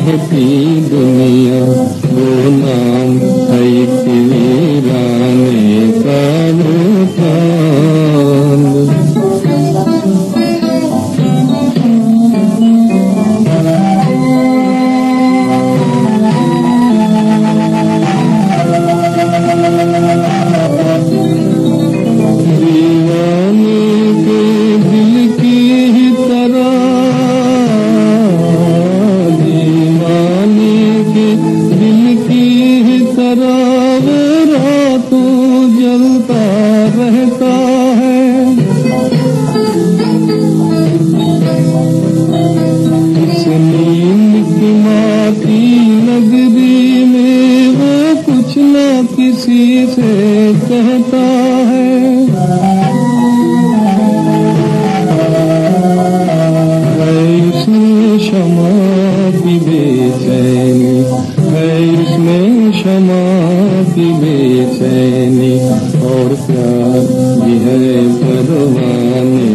कहती दुनिया वो नाम है एक वीराने का मुकाम। जलता रहता है इस नींद की माटी नगरी में वो कुछ न किसी से कहता है। इसमें क्षमा की बेचैनी है, इसमें क्षमा की बेचैनी और प्यार भी है परवाने